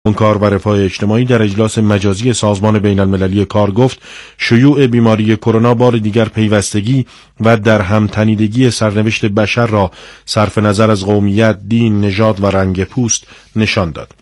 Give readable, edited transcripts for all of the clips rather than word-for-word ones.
کار و رفاه اجتماعی در اجلاس مجازی سازمان بین المللی کار گفت شیوع بیماری کرونا بار دیگر پیوستگی و در همتنیدگی سرنوشت بشر را صرف نظر از قومیت، دین، نژاد و رنگ پوست نشان داد.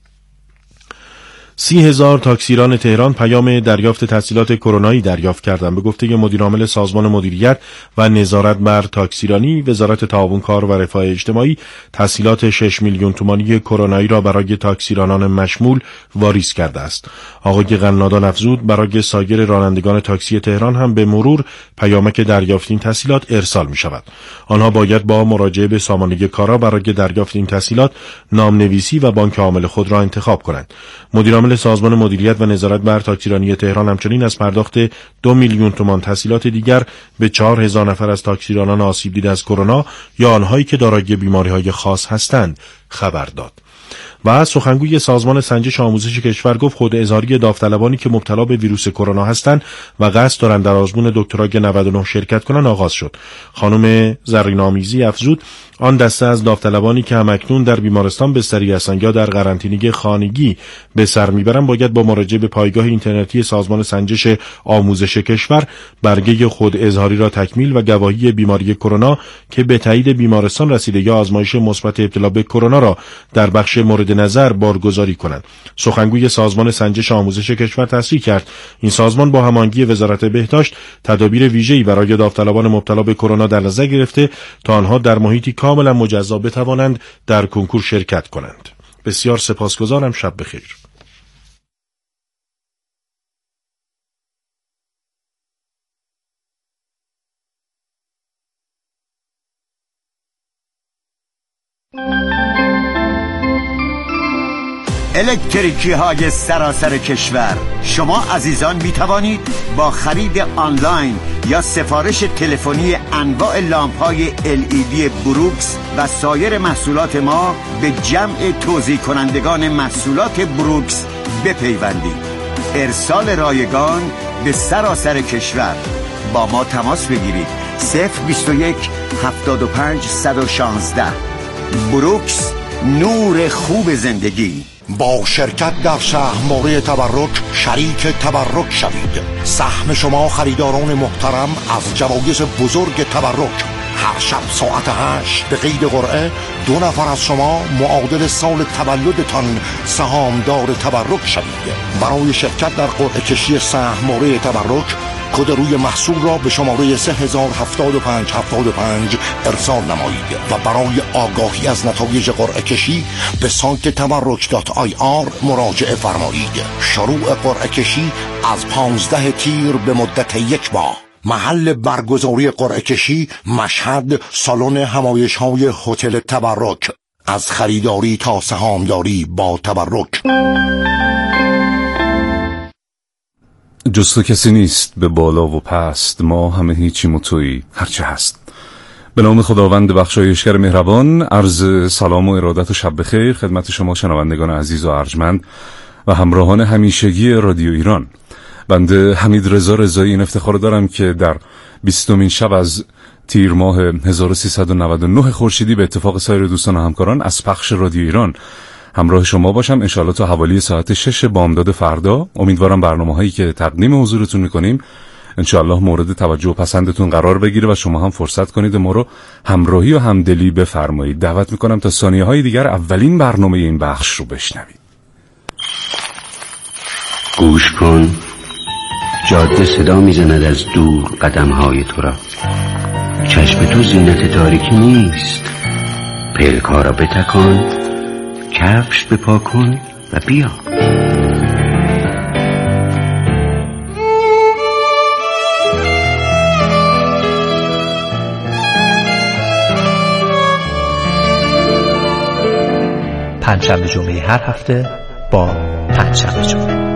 30,000 تاکسیران تهران پیام دریافت تسهیلات کرونایی دریافت کردند. به گفته مدیرعامل سازمان مدیریت و نظارت بر تاکسیرانی، وزارت تعاون کار و رفاه اجتماعی تسهیلات 6 میلیون تومانی کرونایی را برای تاکسیرانان مشمول واریز کرده است. آقای قنادان افزود برای سایر رانندگان تاکسی تهران هم به مرور پیامک دریافت این تسهیلات ارسال می شود. آنها باید با مراجعه به سامانه کارا برای دریافت این تسهیلات نامنویسی و بانک عامل خود را انتخاب کنند. مدیرعامل سازمان مدیریت و نظارت بر تاکسیرانی تهران همچنین از پرداخت 2 میلیون تومان تسهیلات دیگر به 4,000 نفر از تاکسیرانان آسیب دیده از کرونا یا آنهایی که دارای بیماری‌های خاص هستند خبر داد. و سخنگوی سازمان سنجش آموزش کشور گفت خود اظهاری داوطلبانی که مبتلا به ویروس کرونا هستند و قصد دارند در آزمون دکترای 99 شرکت کنند آغاز شد. خانم زرین‌آمیزی افزود آن دسته از داوطلبانی که همکنون در بیمارستان بستری هستند یا در قرنطینه خانگی به سر میبرند باید با مراجعه به پایگاه اینترنتی سازمان سنجش آموزش کشور برگه خود اظهاری را تکمیل و گواهی بیماری کرونا که به تایید بیمارستان رسیده یا آزمایش مثبت ابتلا به کرونا را در بخش مورد نظر بارگذاری کنند. سخنگوی سازمان سنجش آموزش کشور تصریح کرد این سازمان با هماهنگی وزارت بهداشت تدابیر ویژه‌ای برای داوطلبان مبتلا به کرونا در نظر گرفته تا آنها در محیطی کاملا مجزا بتوانند در کنکور شرکت کنند. بسیار سپاسگزارم. شب بخیر. الکتریکی های سراسر کشور، شما عزیزان می توانید با خرید آنلاین یا سفارش تلفنی انواع لامپ های LED بروکس و سایر محصولات ما به جمع توزیع کنندگان محصولات بروکس بپیوندید. ارسال رایگان به سراسر کشور. با ما تماس بگیرید 021 75 116. بروکس، نور خوب زندگی. با شرکت در سهم‌واره تبرک شریک تبرک شوید. سهم شما خریداران محترم از جوایز بزرگ تبرک. هر شب ساعت 8 به قید قرعه 2 نفر از شما معادل سال تولدتان سهامدار تبرک شوید. برای شرکت در قرعه کشی سهم‌واره تبرک کد روی محصول را به شماره 307575 ارسال نمایید و برای آگاهی از نتایج قرعه کشی به سایت تبرک.ir مراجعه فرمایید. شروع قرعه کشی از 15 تیر به مدت 1 ماه. محل برگزاری قرعه کشی مشهد، سالن همایش‌های هتل تبرک. از خریداری تا سهامداری با تبرک. جز تو کسی نیست به بالا و پست، ما همه هیچیم و تویی هرچه هست. به نام خداوند بخشایشگر مهربان، عرض سلام و ارادت و شب بخیر خدمت شما شنوندگان عزیز و ارجمند و همراهان همیشگی رادیو ایران. بنده حمید رضا رضایی این افتخار دارم که در 20مین شب از تیر ماه 1399 خورشیدی به اتفاق سایر دوستان و همکاران از پخش رادیو ایران همراه شما باشم انشاءالله تا حوالی ساعت 6 بامداد فردا. امیدوارم برنامه‌هایی که تقدیم حضورتون می‌کنیم انشاءالله مورد توجه و پسندتون قرار بگیره و شما هم فرصت کنید ما رو همراهی و همدلی بفرمایید. دعوت می‌کنم تا ثانیه‌های دیگر اولین برنامه این بخش رو بشنوید. گوش کن، جاده صدا میزند از دور قدم‌های تو را. چشم تو زینت تاریکی نیست. پلک‌ها را بتکان، کفش بپا کن و بیا. پنجشنبه جمعه هر هفته با پنجشنبه جمعه.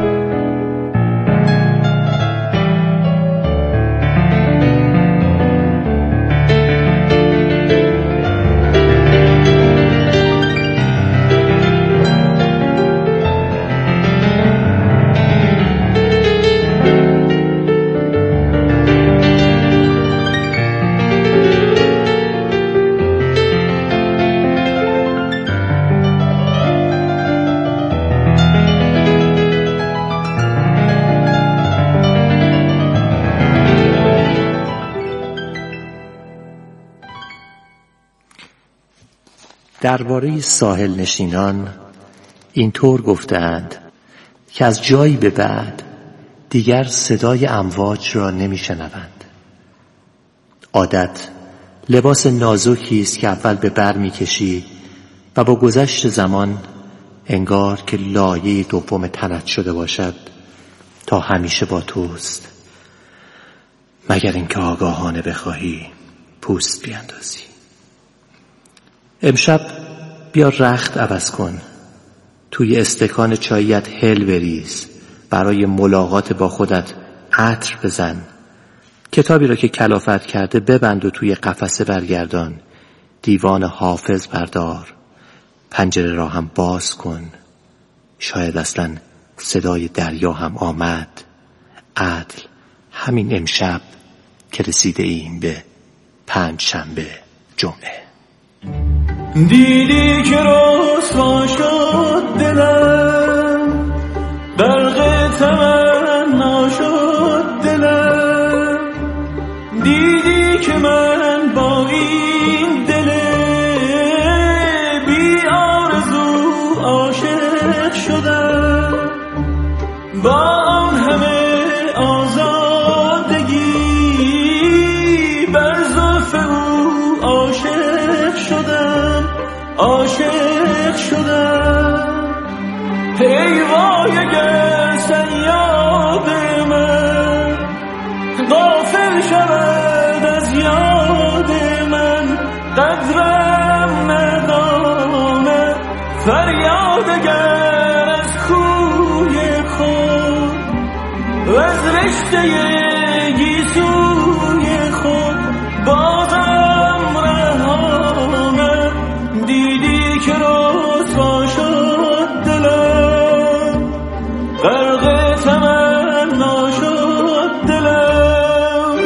درباره ساحل نشینان اینطور گفتند که از جایی به بعد دیگر صدای امواج را نمی‌شنوند. عادت لباس نازکی است که اول به بر می‌کشی و با گذشت زمان انگار که لایه دوم تنت شده باشد تا همیشه با توست، مگر اینکه آگاهانه بخواهی پوست بیاندازی. امشب بیا رخت عوض کن، توی استکان چاییت هل بریز، برای ملاقات با خودت عطر بزن، کتابی را که کلافت کرده ببند و توی قفسه برگردان، دیوان حافظ بردار، پنجره را هم باز کن، شاید اصلا صدای دریا هم آمد. عدل همین امشب که رسیده ایم به پنجشنبه جمعه. دیدی که رسوا شد دلم، برق تمنا شد دلم، دیدی که من با این دل بی آرزو عاشق شدم، با آن همه آزادگی بر زلف او عاشق شدم، عاشق شدم. ای وای اگر صیاد من غافل شود از یاد من، قدرم نداند فریاد اگر از کوی خود و از رشته گیسوی خود بازم رهانم. دیدی که رسوا شد دلم، غرق تمنا شد دلم.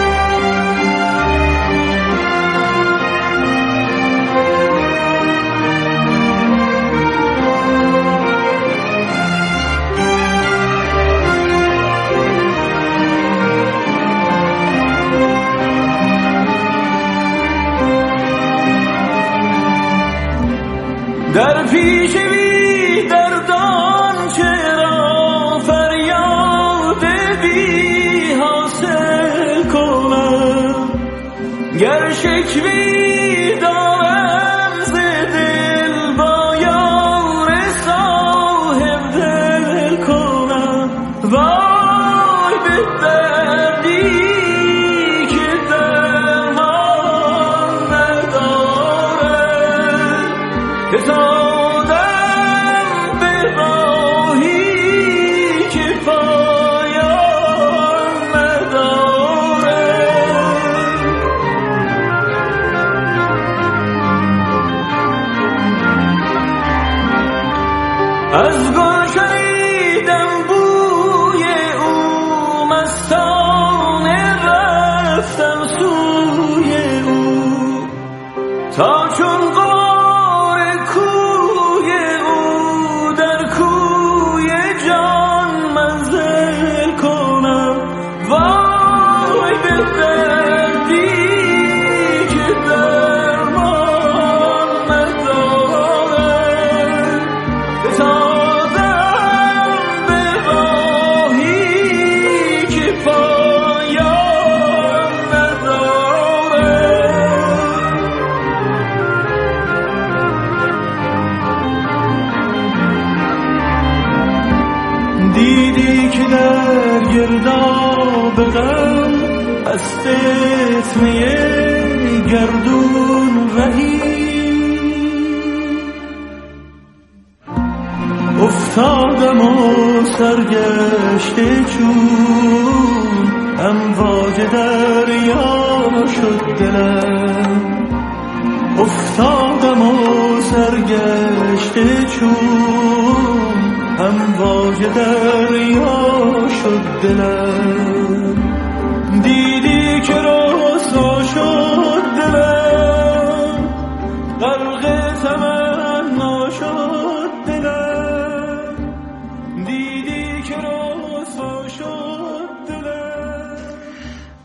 در پیش بی دردان چرا فریاد بی حاصل کنم، گر شکوی دارم ز دل با یار صاحب دل کنم. وای به دردی که درمان ندارد، فتادم به راهی که پایان ندارد. از گل شنیدم بوی او مستانه، رفتم سوی او تا چون گرداب غم از فتنه گردون رهی افتادم و سرگشته چون امواج دریا شد دلم، افتادم و سرگشته چون امواج دریا شد دلم. دیدی که رسوا شد دلم، غرق تمنا شد دلم. دیدی که رسوا شد دلم.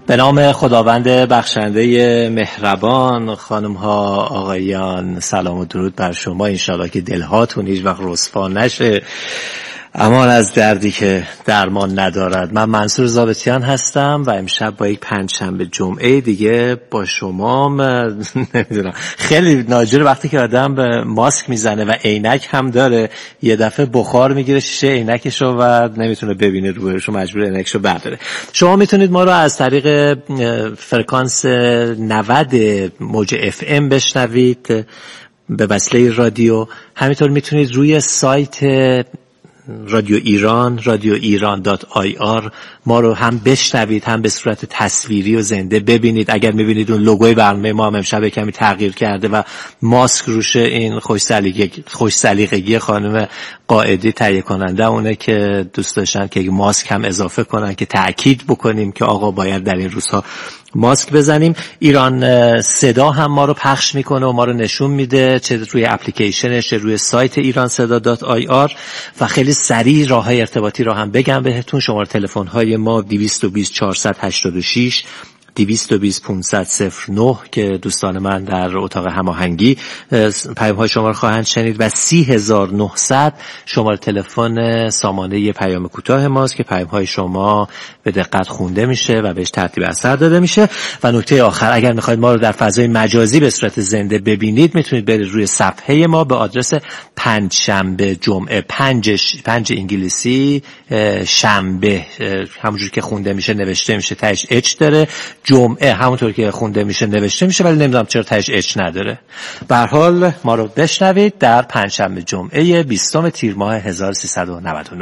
به نام خداوند بخشنده مهربان، خانم ها آقایان، سلام و درود بر شما. انشاءالله که دلهاتون هیچ وقت رسوا نشه، امان از دردی که درمان ندارد. من منصور ضابطیان هستم و امشب با یک پنجشنبه جمعه دیگه با شما نمیدونم، خیلی ناجوره وقتی که آدم به ماسک میزنه و عینک هم داره، یه دفعه بخار میگیره شیشه عینکشو و نمیتونه ببینه روبروشو، مجبور عینکشو برداره. شما میتونید ما رو از طریق فرکانس 90 موج FM بشنوید به وسیله رادیو. همینطور میتونید روی سایت رادیو ایران radioiran.ir ما رو هم بشنوید، هم به صورت تصویری و زنده ببینید. اگر میبینید اون لوگوی برنامه ما هم امشب کمی تغییر کرده و ماسک روشه، این خوش سلیقگی خانم قائدی تهیه کننده اونه که دوست داشتن که ماسک هم اضافه کنن که تأکید بکنیم که آقا باید در این روزها ماسک بزنیم. ایران صدا هم ما رو پخش میکنه و ما رو نشون میده، چه روی اپلیکیشنش، روی سایت iranseda.ir. و خیلی سریع راههای ارتباطی رو هم بگم بهتون. شماره تلفن های ما 220 486 220 509 که دوستان من در اتاق هماهنگی پیام های شما رو خواهند شنید، و 30900 شماره تلفن سامانه پیام کوتاه ماست که پیام های شما به دقت خونده میشه و بهش ترتیب اثر داده میشه. و نکته آخر، اگر میخواید ما رو در فضای مجازی به صورت زنده ببینید، میتونید برید روی صفحه ما به آدرس پنجشنبه جمعه، پنج انگلیسی، شنبه همونجوری که خونده میشه نوشته میشه، تهش اچ داره، جمعه همونطور که خونده میشه نوشته میشه، ولی نمیدونم چرا تهش اچ نداره. به هر حال ما رو بشنوید در پنجشنبه جمعه 20 تیر ماه 1399.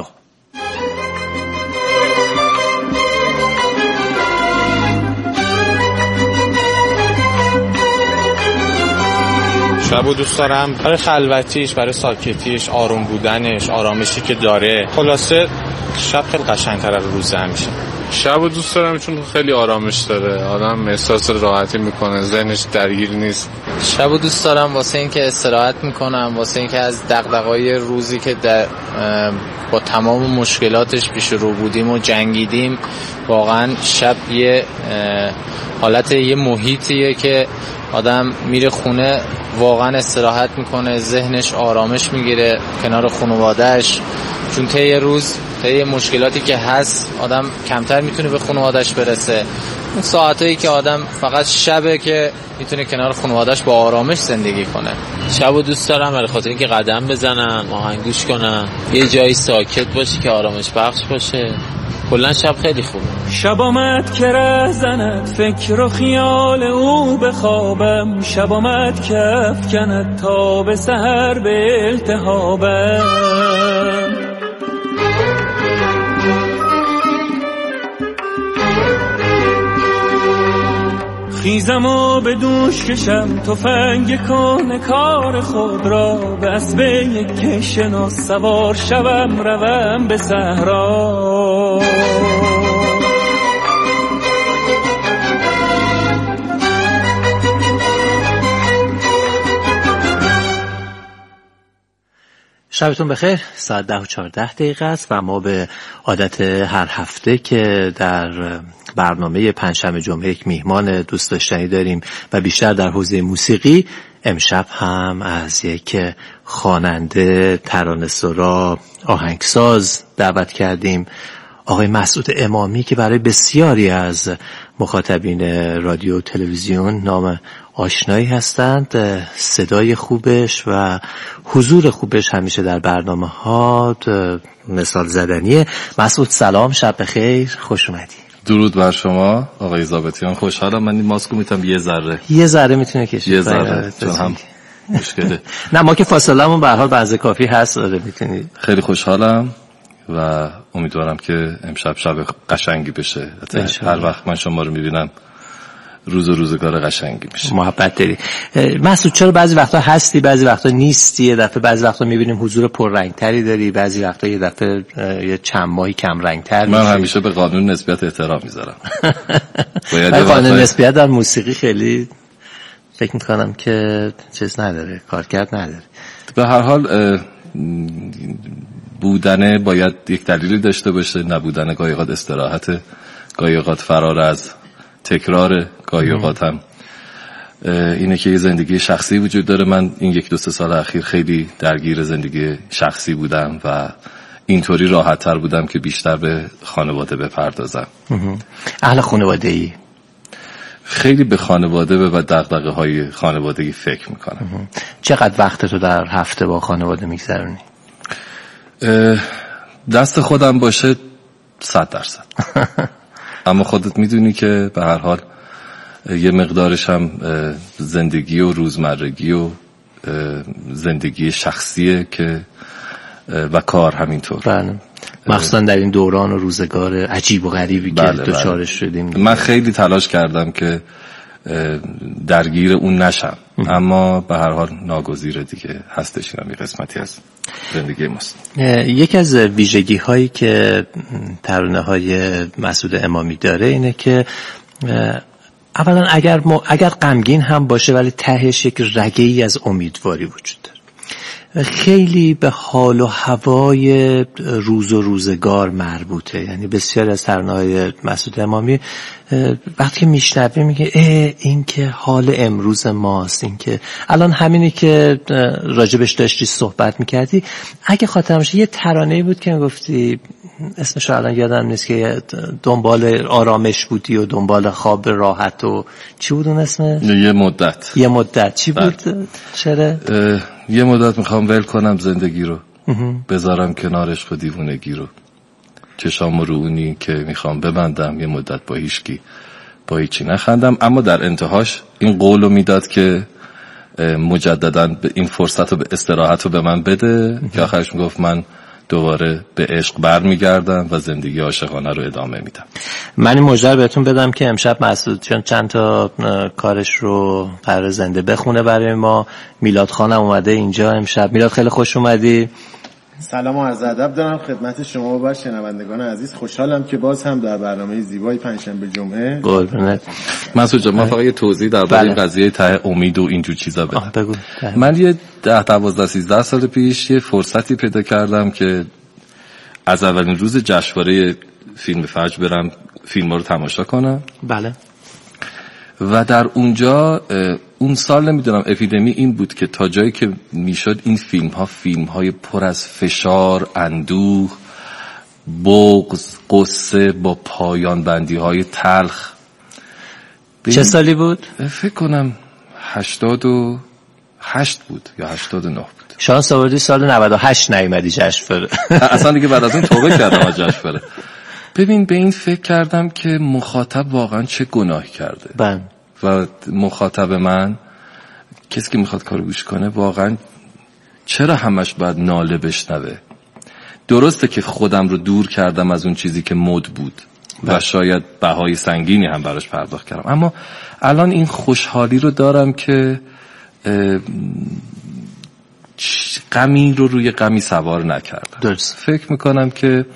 شب و دوست دارم برای خلوتیش، برای ساکتیش، آروم بودنش، آرامشی که داره. خلاصه شب خیلی قشنگ‌تر از روز میشه. شب و دوست دارم چون خیلی آرامش داره، آدم احساس راحتی میکنه، ذهنش درگیر نیست. شب و دوست دارم واسه این که استراحت میکنم، واسه این که از دغدغه‌های روزی که با تمام مشکلاتش پیش رو بودیم و جنگیدیم، واقعا شب یه حالت یه محیطیه که آدم میره خونه واقعا استراحت میکنه، ذهنش آرامش میگیره کنار خانواده‌اش، چون طی مشکلاتی که هست آدم کمتر میتونه به خانواده‌اش برسه. اون ساعتایی که آدم فقط شبه که میتونه کنار خانواده‌اش با آرامش زندگی کنه. شب و دوست دارم برای خاطر اینکه قدم بزنم، آهنگ گوش کنم، یه جایی ساکت باشه که آرامش بخش باشه. کلا شب خیلی خوبه. شب آمد که ره زند فکر و خیال او بخوابم، شب آمد که افکند تا به سحر به التهابم. خیزم و به دوش کشم تفنگ کهنه کار خود را، به اسب یک کشنا سوار شوم روم به صحرا. شبتون بخیر. ساعت 10:14 است و ما به عادت هر هفته که در برنامه پنجشنبه جمعه یک میهمان دوست داشتنی داریم و بیشتر در حوزه موسیقی، امشب هم از یک خواننده، ترانه‌سرا، آهنگساز دعوت کردیم، آقای مسعود امامی، که برای بسیاری از مخاطبین رادیو و تلویزیون نام آشنایی هستند. صدای خوبش و حضور خوبش همیشه در برنامه ها مثال زدنیه. مسعود سلام، شب بخیر، خوش اومدی. درود بر شما آقای ضابطیان. خوشحالم. من این ماسکو میتونم یه ذره میتونه کشید، یه ذره چون هم مشکله. نه ما که فاصله‌مون به هر حال بعضی کافی هست. آره میتونی. خیلی خوشحالم و امیدوارم که امشب شب قشنگی بشه. هر وقت من شما رو میبینم روزگار قشنگی میشه. محبت داری. مسعود چرا بعضی وقتا هستی بعضی وقتا نیستی؟ یه دفعه بعضی وقتا میبینیم حضور پررنگتری داری، بعضی وقتا یه دفعه یه چند ماهی کم رنگتر میشی. من همیشه به قانون نسبیت احترام میذارم. قانون نسبیت در موسیقی خیلی فکر میکنم که چیز نداره، کارکرد نداره. به هر حال بودن باید یک دلیلی داشته باشه، نبودن گاهی اوقات استراحت، گاهی اوقات فرار از تکرار گاهی اوقاتم اینه که یه زندگی شخصی وجود داره. من این 1-2 سال اخیر خیلی درگیر زندگی شخصی بودم و اینطوری راحت تر بودم که بیشتر به خانواده بپردازم. اهل خانواده ای؟ خیلی به خانواده و دغدغه های خانوادگی فکر میکنم. چقدر وقت تو در هفته با خانواده میگذرونی؟ دست خودم باشه 100%. اما خودت میدونی که به هر حال یه مقدارش هم زندگی و روزمرگی و زندگی شخصیه که و کار همینطور. بله. مخصوصا در این دوران و روزگار عجیب و غریبی که دوچارش شدیم. من خیلی تلاش کردم که درگیر اون نشم، اما به هر حال ناگزیره دیگه، هستش اینم یه قسمتی از زندگی ماست. یکی از ویژگی هایی که ترانه های مسعود امامی داره اینه که اولا اگر غمگین هم باشه ولی تهش یک رگه‌ای از امیدواری وجود داره. خیلی به حال و هوای روز و روزگار مربوطه. یعنی بسیار از ترانه‌های مسعود امامی وقتی که میشنوی میگه این که حال امروز ماست، این که الان همینی که راجبش داشتی صحبت میکردی، اگه خاطرم باشه یه ترانه‌ای بود که گفتی اسمش الان یادم نیست که دنبال آرامش بودی و دنبال خواب راحت و چی بود اون اسمش؟ یه مدت چی بود؟ چرا؟ یه مدت میخوام ول کنم زندگی رو، بذارم کنارش خود دیوونگی رو، چشام رو اونی که میخوام ببندم، یه مدت با هیچکی با هیچی نخندم. اما در انتهاش این قولو میداد که مجددا این فرصت رو به استراحت رو به من بده که آخرش میگفت من دوباره به عشق برمیگردم و زندگی عاشقانه رو ادامه میدم. من این مژده بهتون بدم که امشب مسعود چون چند تا کارش رو قرار زنده بخونه برای ما. میلاد خانم اومده اینجا امشب. میلاد خیلی خوش اومدی. سلام و عرض ادب دارم خدمت شما و شنوندگان عزیز. خوشحالم که باز هم در برنامه زیبای پنجشنبه جمعه. قربونت. مسعود جان من فقط یه توضیح درباره این قضیه ته امید و اینجور چیزا بدم. بگو. من یه 10-12-13 سال پیش یه فرصتی پیدا کردم که از اولین روز جشنواره فیلم فجر برم فیلم‌ها رو تماشا کنم. بله. و در اونجا اون سال نمیدونم اپیدمی این بود که تا جایی که میشد این فیلم‌های پر از فشار، اندوه، بغض، قصه با پایان بندی‌های تلخ. چه سالی بود؟ فکر کنم 88 بود یا 89 بود. شانس آوردی سال 98 نیومدی جشنواره. اصلا دیگه بعد از اون توبه کردم از جشنواره. ببین به این فکر کردم که مخاطب واقعا چه گناهی کرده. بله. و مخاطب من کسی که میخواد کارو گوش کنه واقعا چرا همش باید ناله بشنوه؟ درسته که خودم رو دور کردم از اون چیزی که مد بود و شاید بهای سنگینی هم براش پرداخت کردم، اما الان این خوشحالی رو دارم که غمی رو روی غمی سوار نکردم. درست. فکر میکنم که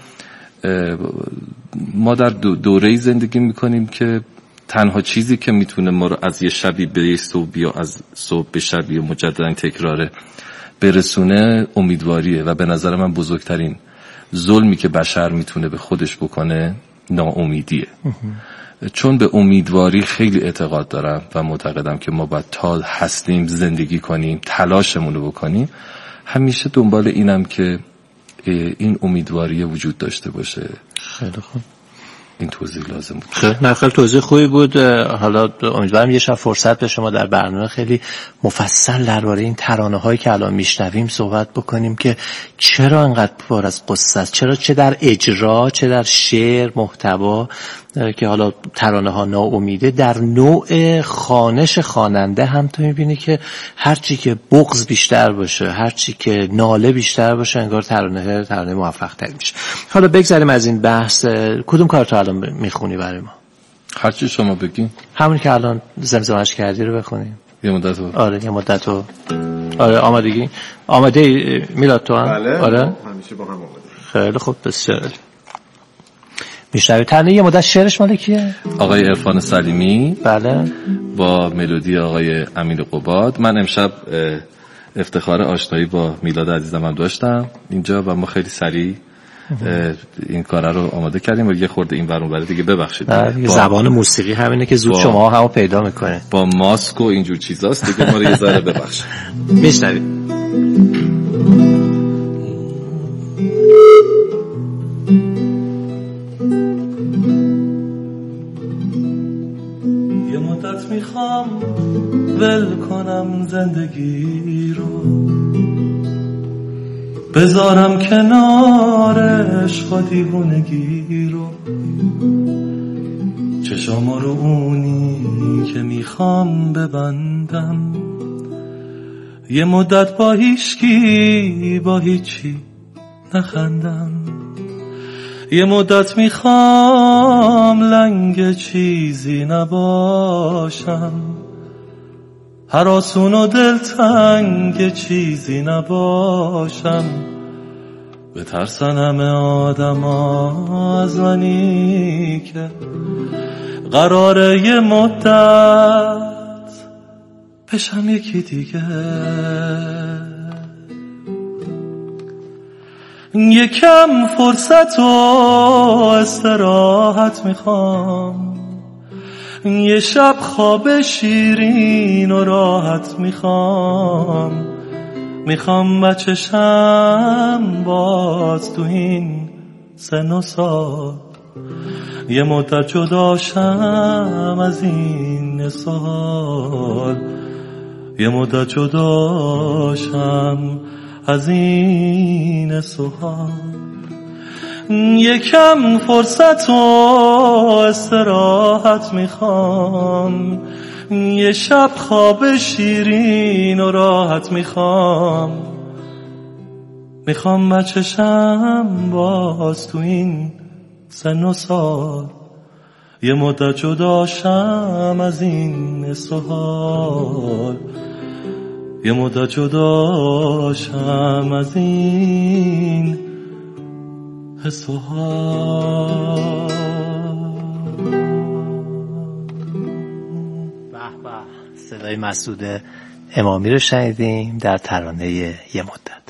ما در دوره‌ای زندگی میکنیم که تنها چیزی که میتونه ما رو از یه شبی به یه صبح یا از صبح به شب یا مجددا تکراره برسونه امیدواریه. و به نظر من بزرگترین ظلمی که بشر میتونه به خودش بکنه ناامیدیه. چون به امیدواری خیلی اعتقاد دارم و معتقدم که ما باید تا هستیم زندگی کنیم، تلاشمون رو بکنیم. همیشه دنبال اینم که این امیدواری وجود داشته باشه. خیلی خوب. این توضیح لازم بود. خیلی توضیح خوبی بود. حالا امیدوارم یه شب فرصت به شما در برنامه خیلی مفصل درباره این ترانه‌هایی که الان میشنویم صحبت بکنیم که چرا انقدر پر از قصه است، چرا چه در اجرا چه در شعر محتوا که حالا ترانه‌ها ناامیده، در نوع خوانش خواننده هم تو می‌بینی که هرچی که بغض بیشتر باشه، هرچی که ناله بیشتر باشه، انگار ترانه موفق‌تر میشه. حالا بگذاریم از این بحث. کدوم کار تو الان میخونی برای ما؟ هرچی شما بگین. همونی که الان زمزمه‌اش کردی رو بخونیم. یه مدت رو. آره یه مدت رو. آره آماده میلاد تو هم؟ بله. آره همیشه با هم آماده. خیلی خوب بسیار. میشنوی ترانه یه مدت شعرش مال کیه؟ آقای عرفان سلیمی. بله. با ملودی آقای امیر قباد. من امشب افتخار آشنایی با میلاد عزیزم هم داشتم اینجا و ما خیلی سریع این کار رو آماده کردیم و یه خورده این ور اون ور دیگه ببخشید زبان موسیقی همینه که زود شما همو پیدا میکنه با ماسک و اینجور چیزاست دیگه، ما رو یه ذره ببخشید. میشنویم. یه مدت میخوام ول کنم زندگی رو، بذارم کنارش و دیوونگی رو، چشام رو اونی که میخوام ببندم، یه مدت با هیچکی با هیچی نخندم، یه مدت میخوام لنگ چیزی نباشم، هراسون و دلتنگ چیزی نباشم، بترسن همه آدم ها از منی که قراره یه مدت بشم یکی دیگه. یکم فرصت و استراحت میخوام، یه شب خواب شیرین و راحت میخوام، میخوام بچشم باز تو این سن و سال، یه مدت جداشم از این سال، یه مدت جداشم از این سال. یکم فرصت و استراحت میخوام، یه شب خواب شیرین و راحت میخوام، میخوام بچشم باز تو این سن و سال، یه مدت جداشم از این سال، یه مدت جداشم از این سال. به به، صدای مسعود امامی رو شنیدیم در ترانه یه مدت.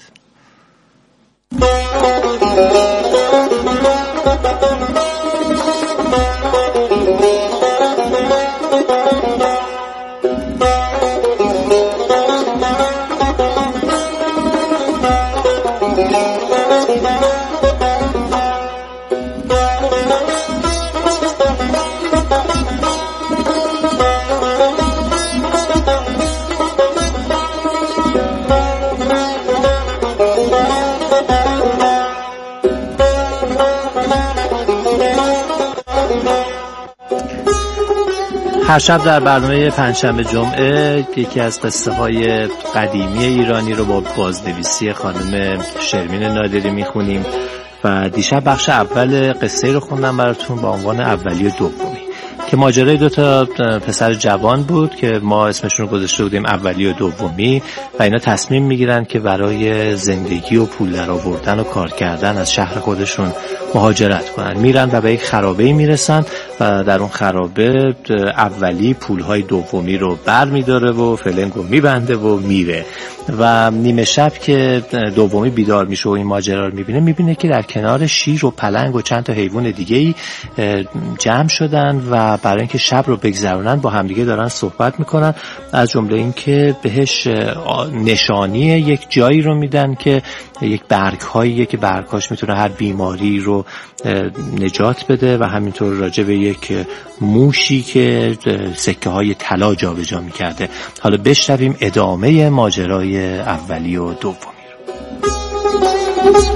هر شب در برنامه پنجشنبه جمعه یکی از قصه های قدیمی ایرانی رو با بازنویسی خانم شرمین نادری میخونیم و دیشب بخش اول قصه رو خوندم براتون با عنوان اولی و دومی که ماجرای دو تا پسر جوان بود که ما اسمشون رو گذاشته بودیم اولی و دومی و اینا تصمیم میگیرن که برای زندگی و پول در آوردن و کار کردن از شهر خودشون مهاجرت کنن. میرن و به یک خرابه‌ای میرسن و در اون خرابه اولی پولهای دومی رو بر میداره و فلنگ رو میبنده و میره و نیمه شب که دومی بیدار میشه و این ماجرا رو میبینه که در کنار شیر و پلنگ و چند تا حیوان دیگه‌ای جمع شدن و برای اینکه شب رو بگذرونن با همدیگه دارن صحبت میکنن، از جمله این که بهش نشانی یک جایی رو میدن که یک برگ‌هاییه که برگ‌هاش میتونه هر بیماری رو نجات بده و همینطور راجع به یک موشی که سکه‌های طلا جابجا می‌کرده. حالا بشنویم ادامه ماجرای اولی و دومی رو.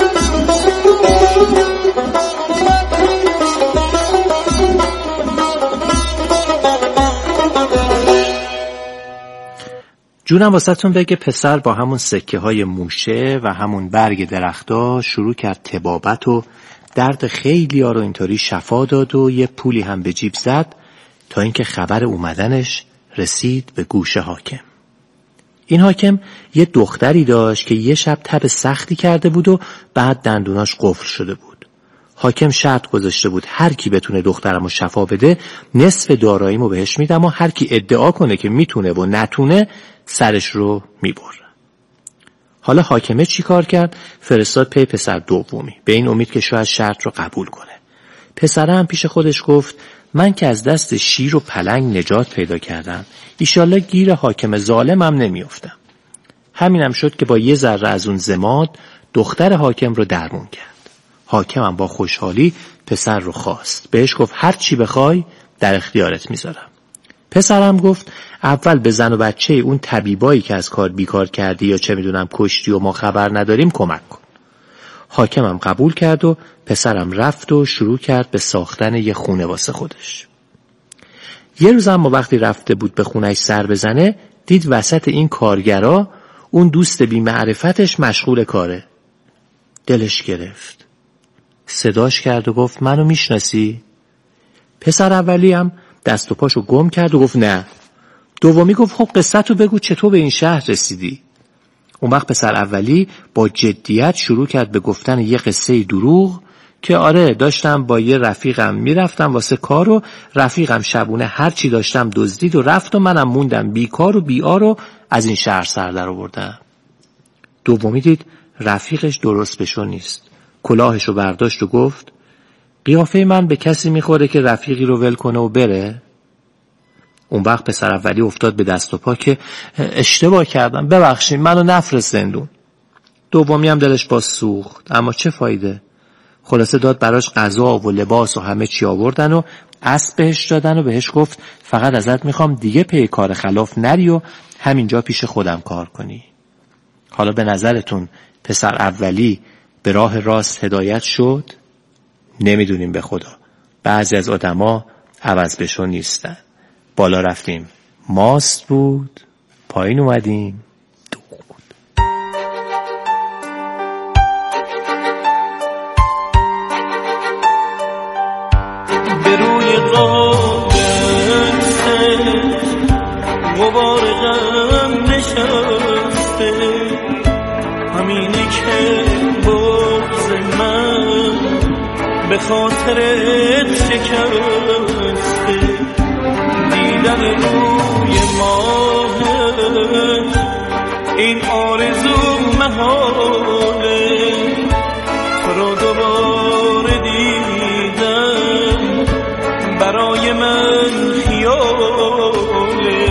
جونم واسهتون بگه پسر با همون سکه های موشه و همون برگ درختا شروع کرد طبابت و درد خیلی ها رو اینطوری شفا داد و یه پولی هم به جیب زد تا اینکه خبر اومدنش رسید به گوش حاکم. این حاکم یه دختری داشت که یه شب تب سختی کرده بود و بعد دندوناش قفل شده بود. حاکم شرط گذاشته بود هر کی بتونه دخترمو شفا بده نصف داراییمو بهش میدم و هر کی ادعا کنه که میتونه و نتونه سرش رو میبره. حالا حاکمه چی کار کرد؟ فرستاد پی پسر دومی، به این امید که شاید شرط رو قبول کنه. پسره هم پیش خودش گفت من که از دست شیر و پلنگ نجات پیدا کردم، ایشالله گیر حاکم ظالمم نمیافتم. همینم شد که با یه ذره از اون زماد دختر حاکم رو درمون کرد. حاکمم با خوشحالی پسر رو خواست، بهش گفت هر چی بخوای در اختیارت میذارم. پسرم گفت اول به زن و بچه اون طبیبایی که از کار بیکار کردی یا چه میدونم کشتی و ما خبر نداریم کمک کن. حاکمم قبول کرد و پسرم رفت و شروع کرد به ساختن یه خونه واسه خودش. یه روز اما وقتی رفته بود به خونهش سر بزنه، دید وسط این کارگرا اون دوست بی معرفتش مشغول کاره. دلش گرفت، صداش کرد و گفت منو میشناسی؟ پسر اولی هم دست و پاشو گم کرد و گفت نه. دومی گفت خب قصتو بگو، چطور به این شهر رسیدی؟ اون وقت پسر اولی با جدیت شروع کرد به گفتن یه قصه دروغ که آره داشتم با یه رفیقم میرفتم واسه کار و رفیقم شبونه هر چی داشتم دزدید و رفت و منم موندم بیکار و بیار و از این شهر سر در آوردم. دومی دید رفیقش درست بشو نیست، کلاهشو برداشت و گفت قیافه من به کسی میخوره که رفیقی رو ول کنه و بره؟ اون وقت پسر اولی افتاد به دست و پا که اشتباه کردم، ببخشید منو نفرست زندون. دومی هم دلش باز سوخت، اما چه فایده؟ خلاصه داد براش غذا و لباس و همه چی آوردن و اسب بهش دادن و بهش گفت فقط ازت میخوام دیگه پی کار خلاف نری و همینجا پیش خودم کار کنی. حالا به نظرتون پسر اولی به راه راست هدایت شد؟ نمیدونیم به خدا. بعضی از آدما عوض بشو نیستن. بالا رفتیم ماست بود، پایین اومدیم دوغ بود. به روی قامت غبار غم نشسته، همینه که بغض من به خاطرت شکسته. دیدن روی ماه این آرزو محاله، تو رو دوباره دیدن برای من خیاله.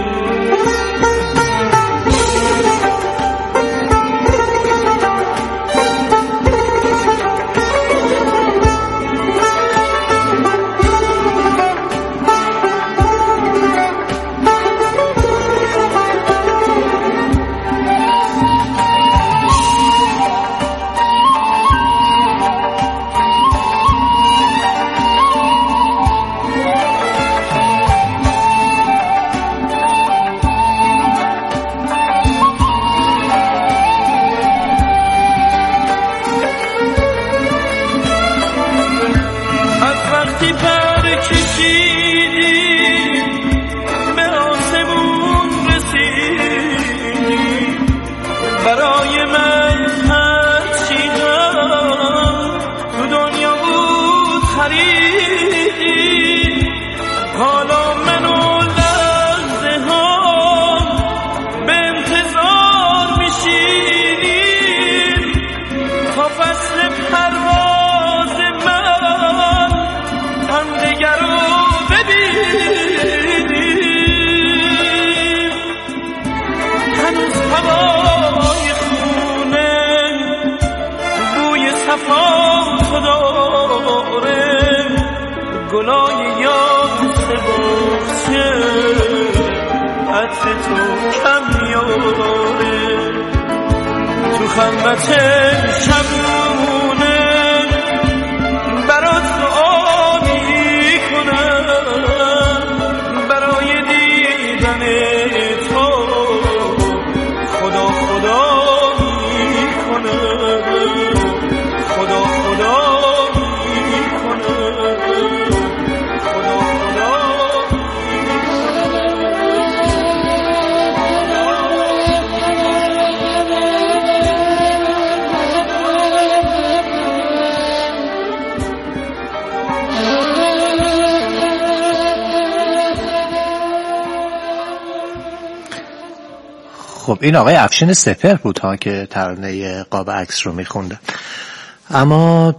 گلای یاد باشه عطر تو کم میاره، تو خلوت شبونه برات دعا میکنم، برای دیدن تو خدا خدا میکنم، خدا خدا خب این آقای افشین سپهر بود ها که ترانه قاب عکس رو میخونده. اما